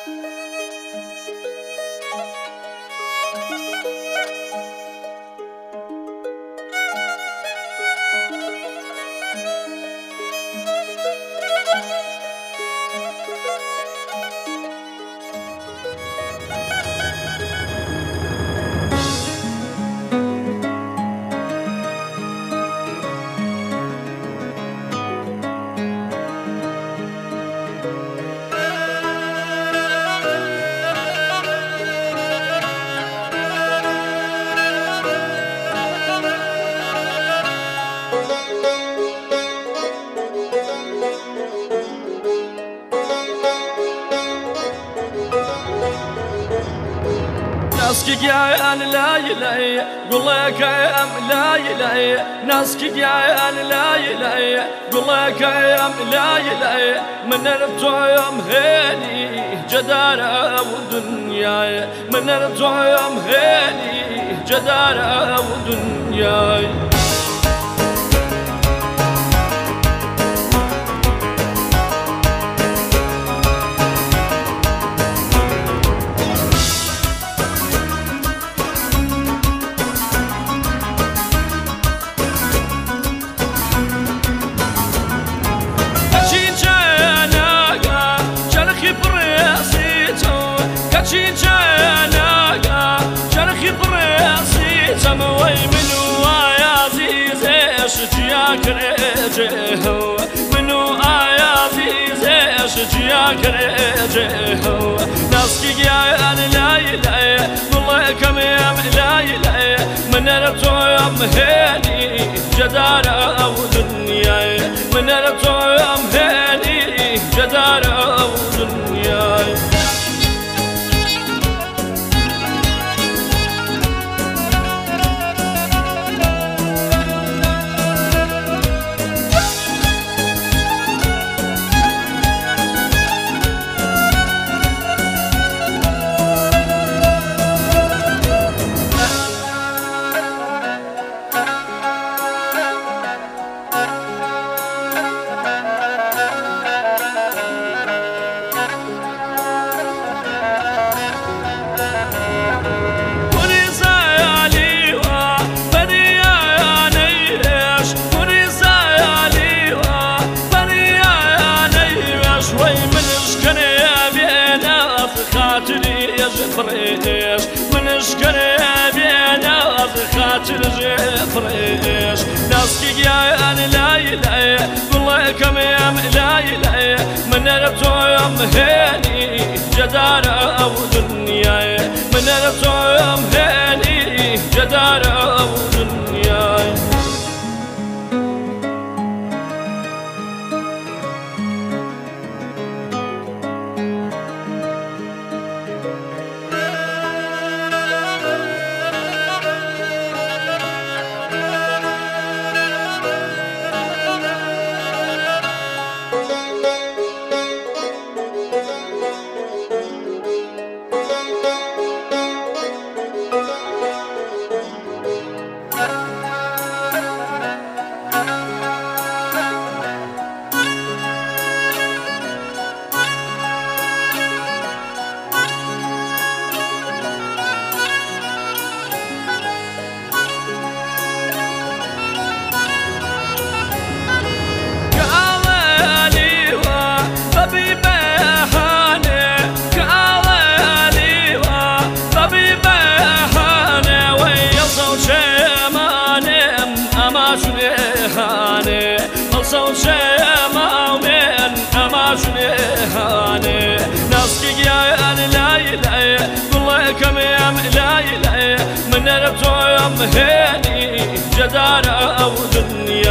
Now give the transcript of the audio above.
ناسك يا لا يلاي قول لك يا لا يلاي ناسك يا لا يلاي قول لك يا لا يلاي من الطيم هاني جدارة ودنياي من الطيم هاني جدارة ودنياي كريجه منو عزيزه شجيا كريجه ناسك يا لا يلاي والله كم يا لا يلاي من الطيم هاني جدارة ودنياي من الطيم هاني جدارة ودنياي فريش من اشكر بينا خاطر فريش ناسك يا لا يلاي والله كم يا لا يلاي من الطيم هاني جدارة ودنياي من الطيم هاني جدارة ودنياي ناسك يا لا يلاي والله كم يا لا يلاي من الطيم هاني جدارة ودنيا